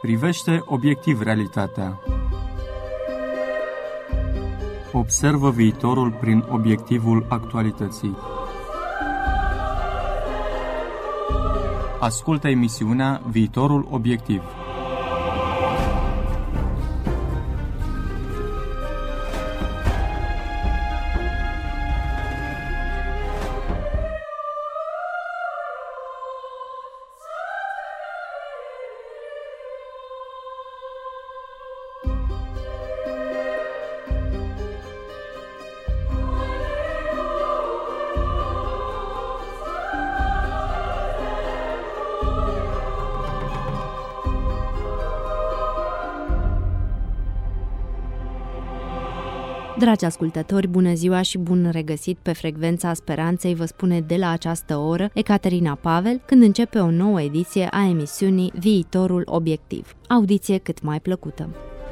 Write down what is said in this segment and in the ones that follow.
Privește obiectiv realitatea. Observă viitorul prin obiectivul actualității. Ascultă emisiunea Viitorul Obiectiv. Dragi ascultători, bună ziua și bun regăsit pe Frecvența Speranței, vă spune de la această oră Ecaterina Pavel, când începe o nouă ediție a emisiunii Viitorul Obiectiv. Audiție cât mai plăcută!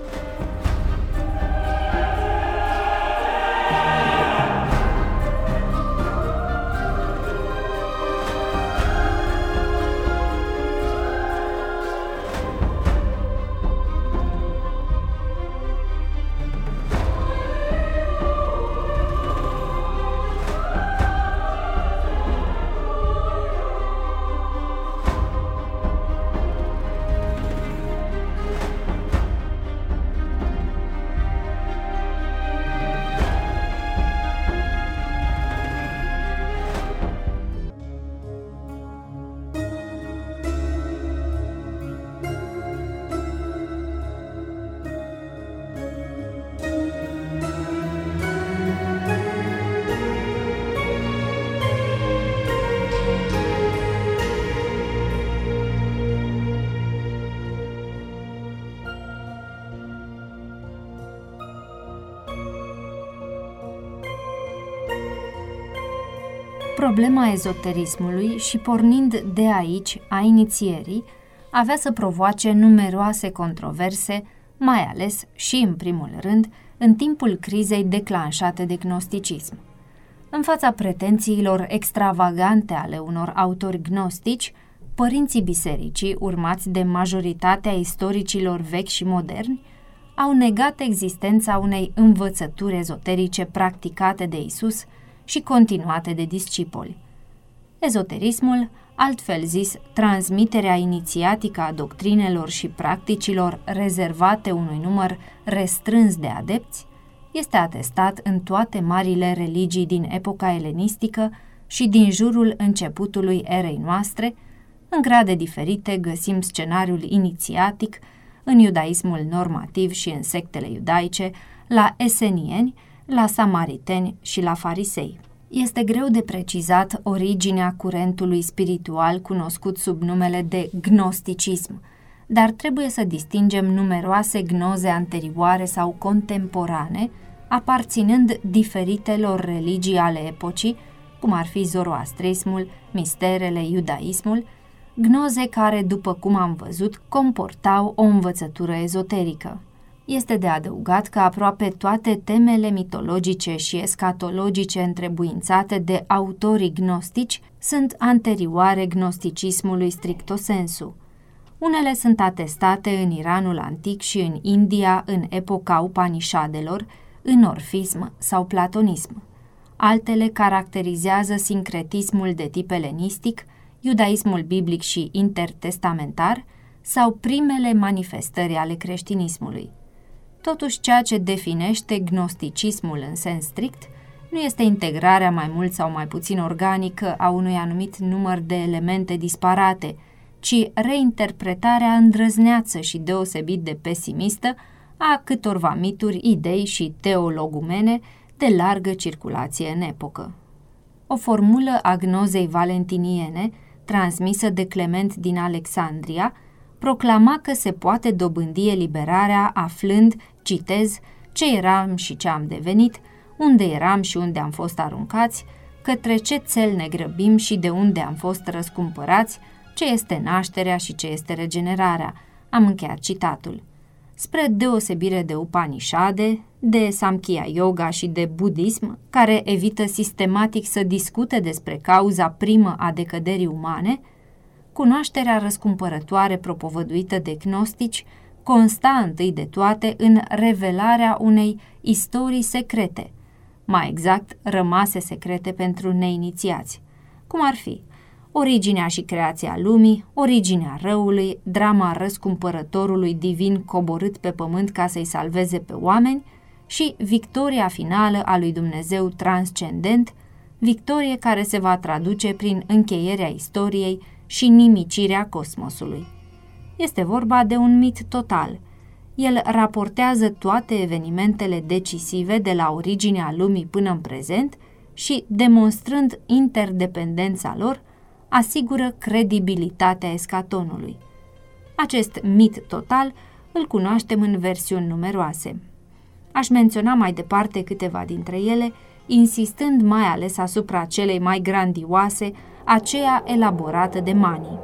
Problema ezoterismului și pornind de aici, a inițierii, avea să provoace numeroase controverse, mai ales și în primul rând, în timpul crizei declanșate de gnosticism. În fața pretențiilor extravagante ale unor autori gnostici, părinții bisericii, urmați de majoritatea istoricilor vechi și moderni, au negat existența unei învățături ezoterice practicate de Isus și continuate de discipoli. Ezoterismul, altfel zis, transmiterea inițiatică a doctrinelor și practicilor rezervate unui număr restrâns de adepți, este atestat în toate marile religii din epoca elenistică și din jurul începutului erei noastre. În grade diferite găsim scenariul inițiatic în iudaismul normativ și în sectele iudaice, la esenieni, la samariteni și la farisei. Este greu de precizat originea curentului spiritual cunoscut sub numele de gnosticism, dar trebuie să distingem numeroase gnoze anterioare sau contemporane, aparținând diferitelor religii ale epocii, cum ar fi zoroastrismul, misterele, iudaismul, gnoze care, după cum am văzut, comportau o învățătură ezoterică. Este de adăugat că aproape toate temele mitologice și escatologice întrebuințate de autorii gnostici sunt anterioare gnosticismului stricto sensu. Unele sunt atestate în Iranul antic și în India în epoca Upanishadelor, în orfism sau platonism. Altele caracterizează sincretismul de tip elenistic, iudaismul biblic și intertestamentar sau primele manifestări ale creștinismului. Totuși, ceea ce definește gnosticismul în sens strict nu este integrarea mai mult sau mai puțin organică a unui anumit număr de elemente disparate, ci reinterpretarea îndrăzneață și deosebit de pesimistă a câtorva mituri, idei și teologumene de largă circulație în epocă. O formulă a gnozei valentiniene, transmisă de Clement din Alexandria, proclama că se poate dobândi eliberarea aflând, citez, ce eram și ce am devenit, unde eram și unde am fost aruncați, către ce țel ne grăbim și de unde am fost răscumpărați, ce este nașterea și ce este regenerarea. Am încheiat citatul. Spre deosebire de Upanishade, de Samkhya Yoga și de budism, care evită sistematic să discute despre cauza primă a decăderii umane, cunoașterea răscumpărătoare propovăduită de gnostici consta întâi de toate în revelarea unei istorii secrete, mai exact rămase secrete pentru neinițiați, cum ar fi originea și creația lumii, originea răului, drama răscumpărătorului divin coborât pe pământ ca să-i salveze pe oameni și victoria finală a lui Dumnezeu transcendent, victorie care se va traduce prin încheierea istoriei și nimicirea cosmosului. Este vorba de un mit total. El raportează toate evenimentele decisive de la originea lumii până în prezent și, demonstrând interdependența lor, asigură credibilitatea escatonului. Acest mit total îl cunoaștem în versiuni numeroase. Aș menționa mai departe câteva dintre ele, insistând mai ales asupra celei mai grandioase, aceea elaborată de Mani.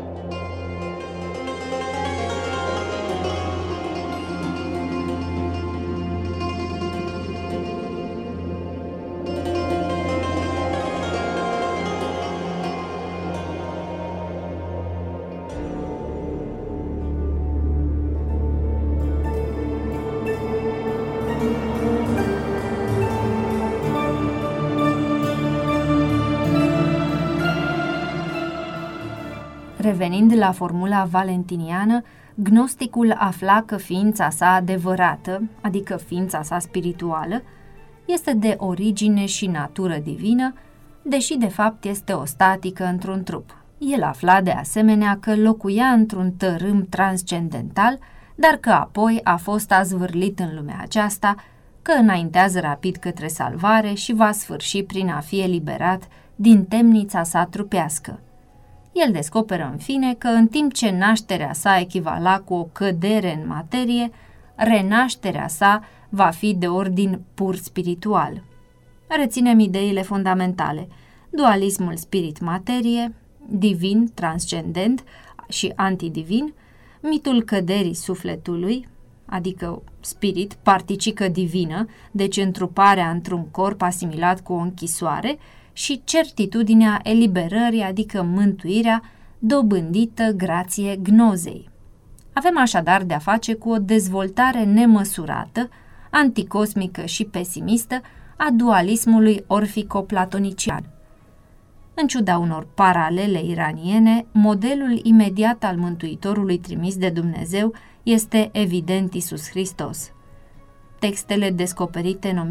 Revenind la formula valentiniană, gnosticul afla că ființa sa adevărată, adică ființa sa spirituală, este de origine și natură divină, deși de fapt este o statică într-un trup. El afla de asemenea că locuia într-un tărâm transcendental, dar că apoi a fost azvârlit în lumea aceasta, că înaintează rapid către salvare și va sfârși prin a fi eliberat din temnița sa trupească. El descoperă în fine că în timp ce nașterea sa echivala cu o cădere în materie, renașterea sa va fi de ordin pur spiritual. Reținem ideile fundamentale: dualismul spirit-materie, divin, transcendent și antidivin, mitul căderii sufletului, adică spirit, particică divină, deci întruparea într-un corp asimilat cu o închisoare, și certitudinea eliberării, adică mântuirea, dobândită grație gnozei. Avem așadar de-a face cu o dezvoltare nemăsurată, anticosmică și pesimistă a dualismului orfico-platonician. În ciuda unor paralele iraniene, modelul imediat al Mântuitorului trimis de Dumnezeu este evident Iisus Hristos. Textele descoperite în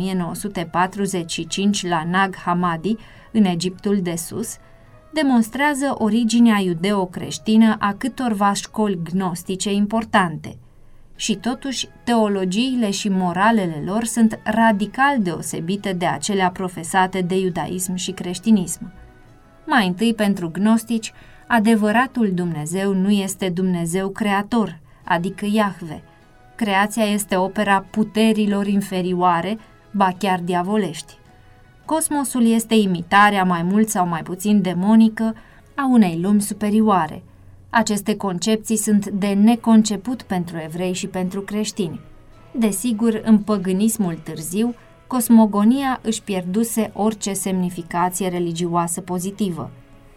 1945 la Nag Hammadi, în Egiptul de Sus, demonstrează originea iudeo-creștină a câtorva școli gnostice importante. Și totuși, teologiile și moralele lor sunt radical deosebite de acelea profesate de iudaism și creștinism. Mai întâi, pentru gnostici, adevăratul Dumnezeu nu este Dumnezeu creator, adică Iahve. Creația este opera puterilor inferioare, ba chiar diavolești. Cosmosul este imitarea mai mult sau mai puțin demonică a unei lumi superioare. Aceste concepții sunt de neconceput pentru evrei și pentru creștini. Desigur, în păgânismul târziu, cosmogonia își pierduse orice semnificație religioasă pozitivă.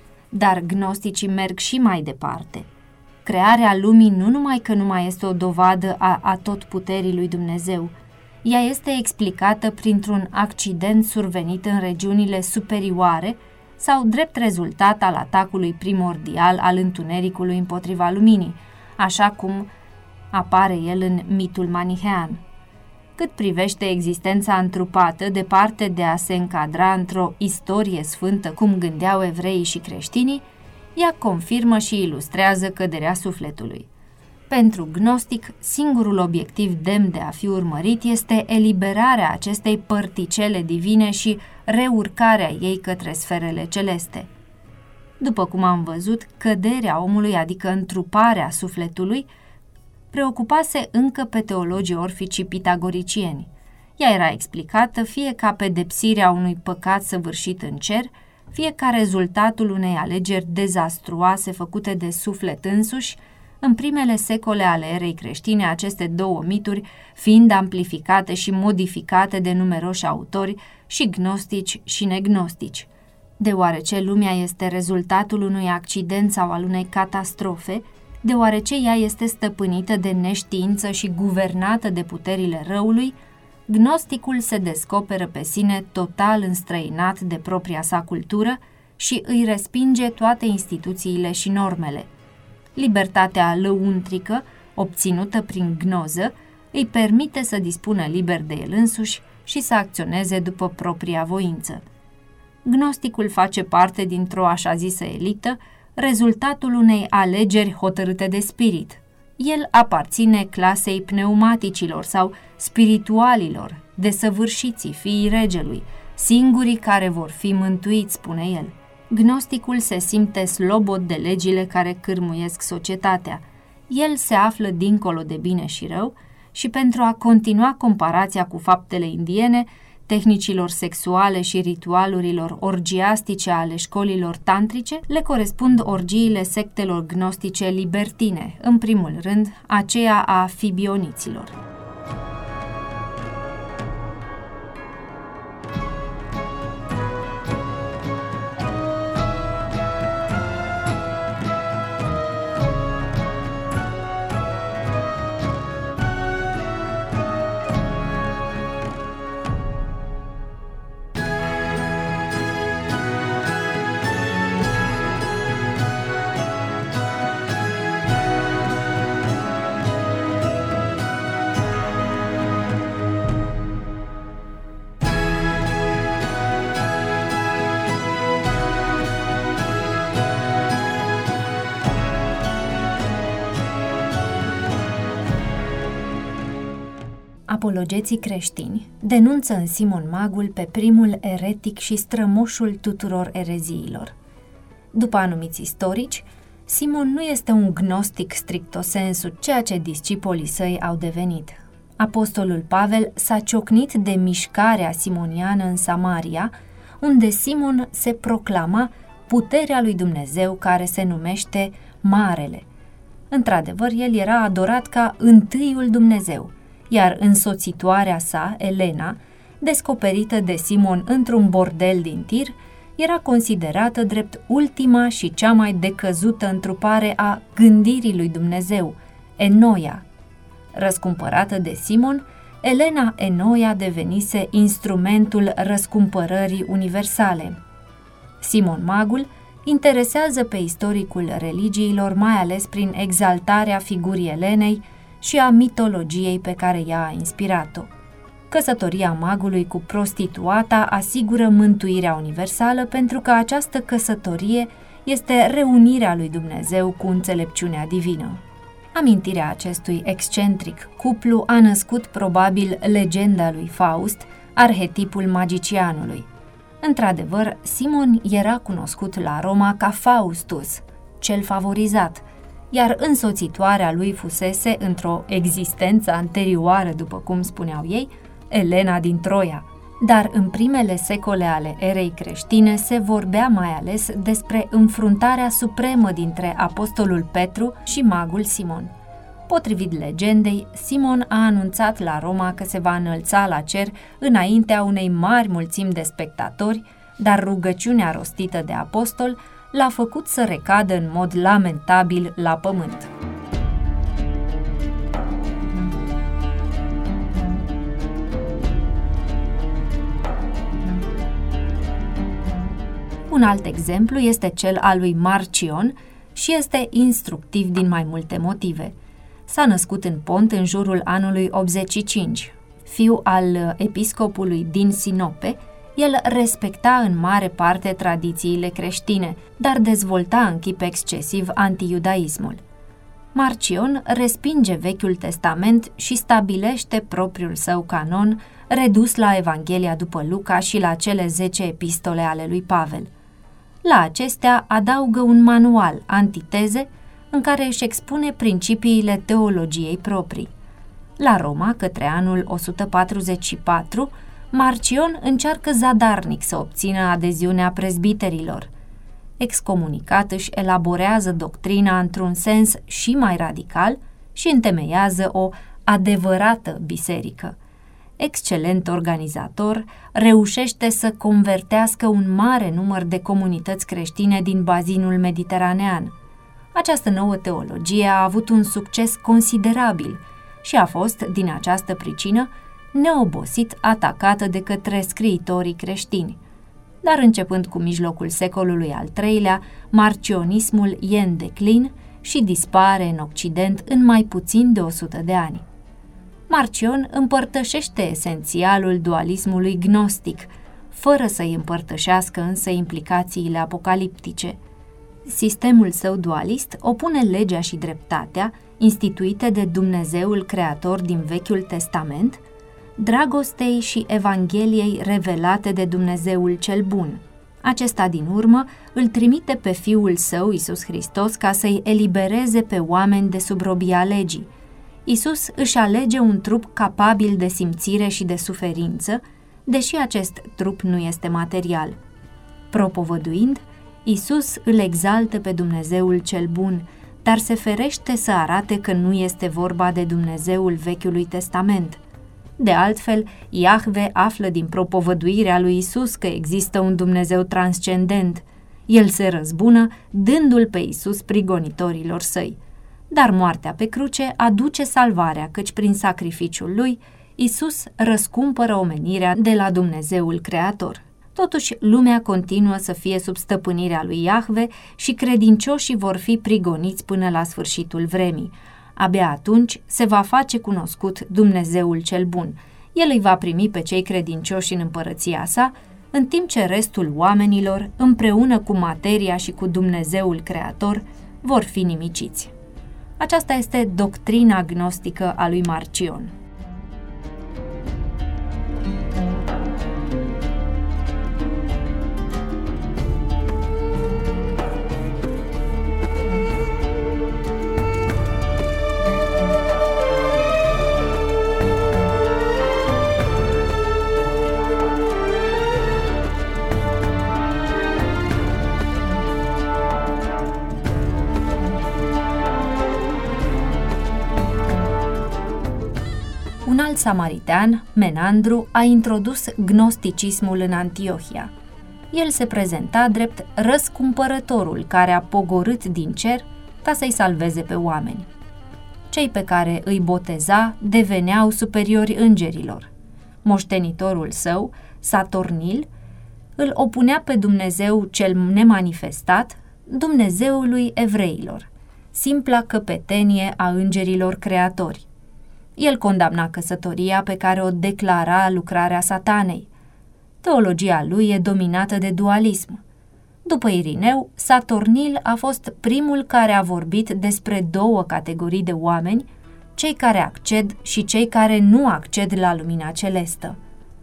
Dar gnosticii merg și mai departe. Crearea lumii nu numai că nu mai este o dovadă a atotputerii lui Dumnezeu, ea este explicată printr-un accident survenit în regiunile superioare sau drept rezultat al atacului primordial al întunericului împotriva luminii, așa cum apare el în mitul manihean. Cât privește existența întrupată, departe de a se încadra într-o istorie sfântă, cum gândeau evreii și creștinii, ea confirmă și ilustrează căderea sufletului. Pentru gnostic, singurul obiectiv demn de a fi urmărit este eliberarea acestei părticele divine și reurcarea ei către sferele celeste. După cum am văzut, căderea omului, adică întruparea sufletului, preocupase încă pe teologii orfici pitagoricieni. Ea era explicată fie ca pedepsirea unui păcat săvârșit în cer, fie ca rezultatul unei alegeri dezastruoase făcute de suflet însuși. În primele secole ale erei creștine, aceste două mituri fiind amplificate și modificate de numeroși autori, și gnostici și negnostici. Deoarece lumea este rezultatul unui accident sau al unei catastrofe, deoarece ea este stăpânită de neștiință și guvernată de puterile răului, gnosticul se descoperă pe sine total înstrăinat de propria sa cultură și îi respinge toate instituțiile și normele. Libertatea lăuntrică, obținută prin gnoză, îi permite să dispună liber de el însuși și să acționeze după propria voință. Gnosticul face parte dintr-o așa zisă elită, rezultatul unei alegeri hotărâte de spirit. El aparține clasei pneumaticilor sau spiritualilor, desăvârșiții fiii regelui, singurii care vor fi mântuiți, spune el. Gnosticul se simte slobod de legile care cârmuiesc societatea. El se află dincolo de bine și rău și pentru a continua comparația cu faptele indiene, tehnicilor sexuale și ritualurilor orgiastice ale școlilor tantrice, le corespund orgiile sectelor gnostice libertine, în primul rând aceea a fibioniților. Apologeții creștini denunță în Simon Magul pe primul eretic și strămoșul tuturor ereziilor. După anumiți istorici, Simon nu este un gnostic stricto sensu, ceea ce discipolii săi au devenit. Apostolul Pavel s-a ciocnit de mișcarea simoniană în Samaria, unde Simon se proclama puterea lui Dumnezeu care se numește Marele. Într-adevăr, el era adorat ca întâiul Dumnezeu, iar însoțitoarea sa, Elena, descoperită de Simon într-un bordel din Tir, era considerată drept ultima și cea mai decăzută întrupare a gândirii lui Dumnezeu, Enoia. Răscumpărată de Simon, Elena Enoia devenise instrumentul răscumpărării universale. Simon Magul interesează pe istoricul religiilor mai ales prin exaltarea figurii Elenei și a mitologiei pe care ea a inspirat-o. Căsătoria magului cu prostituata asigură mântuirea universală pentru că această căsătorie este reunirea lui Dumnezeu cu înțelepciunea divină. Amintirea acestui excentric cuplu a născut probabil legenda lui Faust, arhetipul magicianului. Într-adevăr, Simon era cunoscut la Roma ca Faustus, cel favorizat, iar însoțitoarea lui fusese, într-o existență anterioară, după cum spuneau ei, Elena din Troia. Dar în primele secole ale erei creștine se vorbea mai ales despre înfruntarea supremă dintre apostolul Petru și magul Simon. Potrivit legendei, Simon a anunțat la Roma că se va înălța la cer înaintea unei mari mulțimi de spectatori, dar rugăciunea rostită de apostol l-a făcut să recadă în mod lamentabil la pământ. Un alt exemplu este cel al lui Marcion și este instructiv din mai multe motive. S-a născut în Pont în jurul anului 85. Fiu al episcopului din Sinope, el respecta în mare parte tradițiile creștine, dar dezvolta în chip excesiv antiiudaismul. Marcion respinge Vechiul Testament și stabilește propriul său canon, redus la Evanghelia după Luca și la cele 10 epistole ale lui Pavel. La acestea adaugă un manual, Antiteze, în care își expune principiile teologiei proprii. La Roma, către anul 144, Marcion încearcă zadarnic să obțină adeziunea prezbiterilor. Excomunicat, își elaborează doctrina într-un sens și mai radical și întemeiază o adevărată biserică. excelent organizator, reușește să convertească un mare număr de comunități creștine din bazinul mediteranean. Această nouă teologie a avut un succes considerabil și a fost, din această pricină, neobosit atacată de către scriitorii creștini. Dar începând cu mijlocul secolului al III-lea, marcionismul e în declin și dispare în Occident în mai puțin de 100 de ani. Marcion împărtășește esențialul dualismului gnostic, fără să-i împărtășească însă implicațiile apocaliptice. Sistemul său dualist opune legea și dreptatea, instituite de Dumnezeul Creator din Vechiul Testament, dragostei și Evangheliei revelate de Dumnezeul cel Bun. Acesta, din urmă, îl trimite pe Fiul Său, Iisus Hristos, ca să-i elibereze pe oameni de sub robia legii. Iisus își alege un trup capabil de simțire și de suferință, deși acest trup nu este material. Propovăduind, Iisus îl exaltă pe Dumnezeul cel Bun, dar se ferește să arate că nu este vorba de Dumnezeul Vechiului Testament. De altfel, Iahve află din propovăduirea lui Iisus că există un Dumnezeu transcendent. El se răzbună, dându-l pe Iisus prigonitorilor săi. Dar moartea pe cruce aduce salvarea, căci prin sacrificiul lui, Iisus răscumpără omenirea de la Dumnezeul Creator. Totuși, lumea continuă să fie sub stăpânirea lui Iahve și credincioșii vor fi prigoniți până la sfârșitul vremii. Abia atunci se va face cunoscut Dumnezeul cel Bun. El îi va primi pe cei credincioși în împărăția sa, în timp ce restul oamenilor, împreună cu materia și cu Dumnezeul Creator, vor fi nimiciți. Aceasta este doctrina gnostică a lui Marcion. Un alt samaritean, Menandru, a introdus gnosticismul în Antiohia. El se prezenta drept răscumpărătorul care a pogorât din cer ca să-i salveze pe oameni. Cei pe care îi boteza deveneau superiori îngerilor. Moștenitorul său, Satornil, îl opunea pe Dumnezeu cel nemanifestat, Dumnezeului evreilor, simpla căpetenie a îngerilor creatori. El condamna căsătoria pe care o declara lucrarea Satanei. Teologia lui e dominată de dualism. După Irineu, Satornil a fost primul care a vorbit despre două categorii de oameni, cei care acced și cei care nu acced la lumina celestă.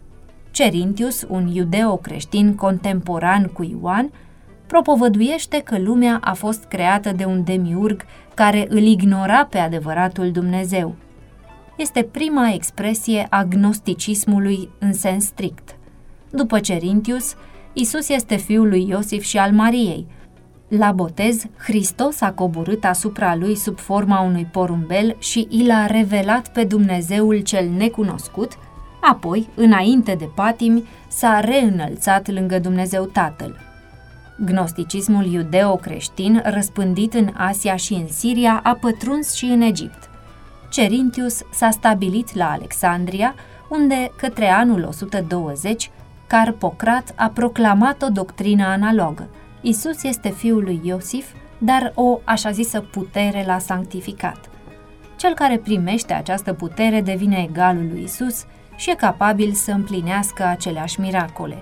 Cerintius, un iudeo-creștin contemporan cu Ioan, propovăduiește că lumea a fost creată de un demiurg care îl ignora pe adevăratul Dumnezeu. Este prima expresie a gnosticismului în sens strict. După Cerintius, Iisus este fiul lui Iosif și al Mariei. La botez, Hristos a coborât asupra lui sub forma unui porumbel și i l-a revelat pe Dumnezeul cel necunoscut, apoi, înainte de patimi, s-a reînălțat lângă Dumnezeu Tatăl. Gnosticismul iudeo-creștin, răspândit în Asia și în Siria, a pătruns și în Egipt. Cerintius s-a stabilit la Alexandria, unde, către anul 120, Carpocrat a proclamat o doctrină analogă. Iisus este fiul lui Iosif, dar o așa zisă putere l-a sanctificat. Cel care primește această putere devine egalul lui Iisus și e capabil să împlinească aceleași miracole.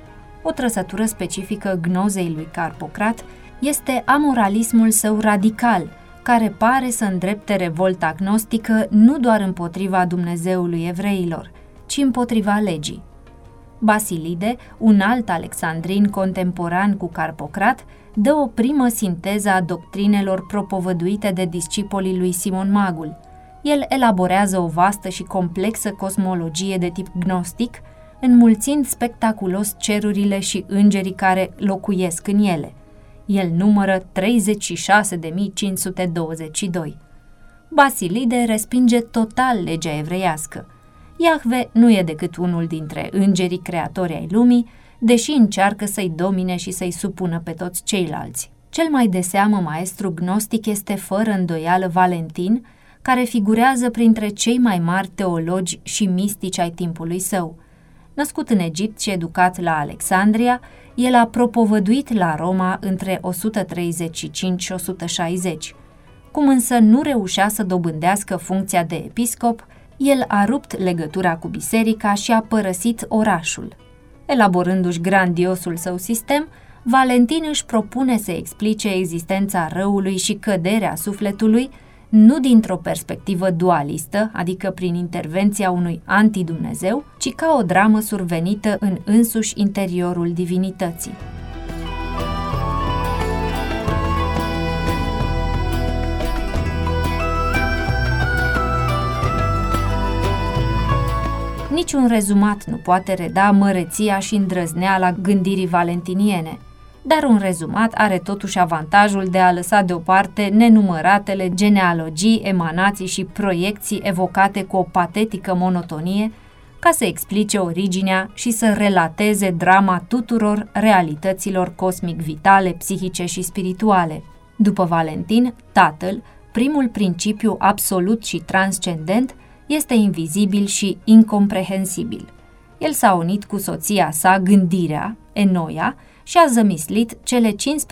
O trăsătură specifică gnozei lui Carpocrat este amoralismul său radical, care pare să îndrepte revolta gnostică nu doar împotriva Dumnezeului evreilor, ci împotriva legii. Basilide, un alt alexandrin contemporan cu Carpocrat, dă o primă sinteză a doctrinelor propovăduite de discipolii lui Simon Magul. El elaborează o vastă și complexă cosmologie de tip gnostic, înmulțind spectaculos cerurile și îngerii care locuiesc în ele. El numără 36.522. Basilide respinge total legea evreiască. Iahve nu e decât unul dintre îngerii creatori ai lumii, deși încearcă să-i domine și să-i supună pe toți ceilalți. Cel mai de seamă maestru gnostic este fără îndoială Valentin, care figurează printre cei mai mari teologi și mistici ai timpului său. Născut în Egipt și educat la Alexandria, el a propovăduit la Roma între 135 și 160. Cum însă nu reușea să dobândească funcția de episcop, el a rupt legătura cu biserica și a părăsit orașul. Elaborându-și grandiosul său sistem, Valentin își propune să explice existența răului și căderea sufletului, nu dintr-o perspectivă dualistă, adică prin intervenția unui antidumnezeu, ci ca o dramă survenită în însuși interiorul divinității. Niciun rezumat nu poate reda măreția și îndrăzneala gândirii valentiniene, dar un rezumat are totuși avantajul de a lăsa deoparte nenumăratele genealogii, emanații și proiecții evocate cu o patetică monotonie, ca să explice originea și să relateze drama tuturor realităților cosmic-vitale, psihice și spirituale. După Valentin, tatăl, primul principiu absolut și transcendent, este invizibil și incomprehensibil. El s-a unit cu soția sa, gândirea, Enoia, și a zămislit cele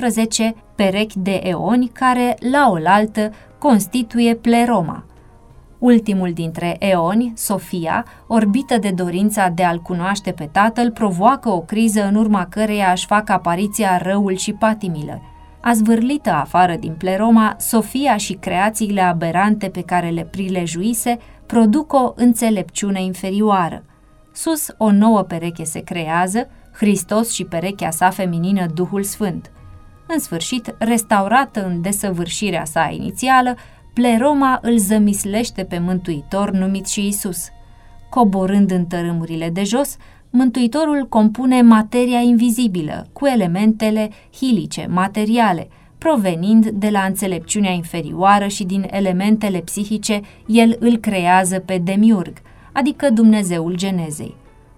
15 perechi de eoni care, la oaltă, constituie pleroma. Ultimul dintre eoni, Sofia, orbită de dorința de a-l cunoaște pe tatăl, provoacă o criză în urma căreia își fac apariția răul și patimile. Azvârlită afară din pleroma, Sofia și creațiile aberante pe care le prilejuise produc o înțelepciune inferioară. Sus, o nouă pereche se creează, Hristos și perechea sa feminină, Duhul Sfânt. În sfârșit, restaurată în desăvârșirea sa inițială, pleroma îl zămislește pe Mântuitor numit și Isus. Coborând în tărâmurile de jos, Mântuitorul compune materia invizibilă, cu elementele hilice, materiale, provenind de la înțelepciunea inferioară și din elementele psihice, el îl creează pe Demiurg, adică Dumnezeul Genezei.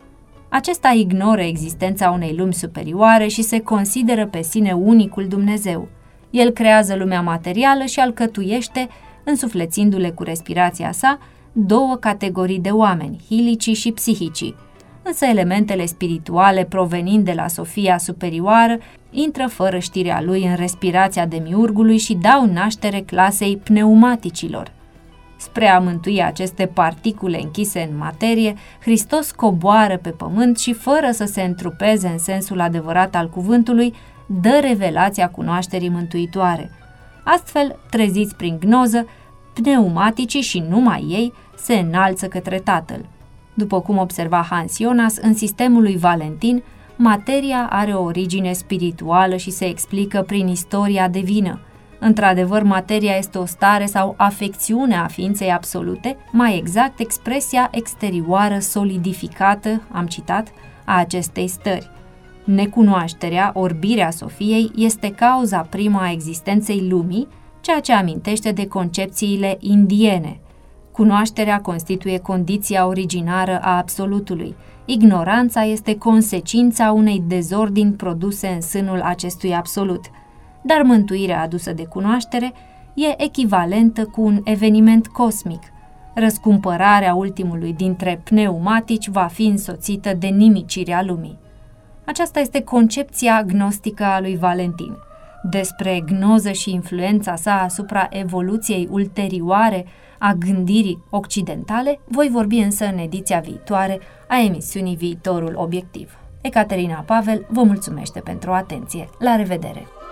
Acesta ignoră existența unei lumi superioare și se consideră pe sine unicul Dumnezeu. El creează lumea materială și alcătuiește, însuflețindu-le cu respirația sa, două categorii de oameni, hilicii și psihicii. Însă elementele spirituale provenind de la Sofia superioară intră fără știrea lui în respirația demiurgului și dau naștere clasei pneumaticilor. Spre a mântui aceste particule închise în materie, Hristos coboară pe pământ și, fără să se întrupeze în sensul adevărat al cuvântului, dă revelația cunoașterii mântuitoare. Astfel, treziți prin gnoză, pneumaticii și numai ei se înalță către Tatăl. După cum observa Hans Jonas, în sistemul lui Valentin, materia are o origine spirituală și se explică prin istoria divină. Într-adevăr, materia este o stare sau afecțiune a ființei absolute, mai exact expresia exterioară solidificată, am citat, a acestei stări. Necunoașterea, orbirea Sofiei, este cauza prima a existenței lumii, ceea ce amintește de concepțiile indiene. Cunoașterea constituie condiția originară a absolutului. Ignoranța este consecința unei dezordini produse în sânul acestui absolut. Dar mântuirea adusă de cunoaștere e echivalentă cu un eveniment cosmic. Răscumpărarea ultimului dintre pneumatici va fi însoțită de nimicirea lumii. Aceasta este concepția gnostică a lui Valentin. Despre gnoză și influența sa asupra evoluției ulterioare a gândirii occidentale voi vorbi însă în ediția viitoare a emisiunii Viitorul Obiectiv. Ecaterina Pavel vă mulțumește pentru atenție. La revedere!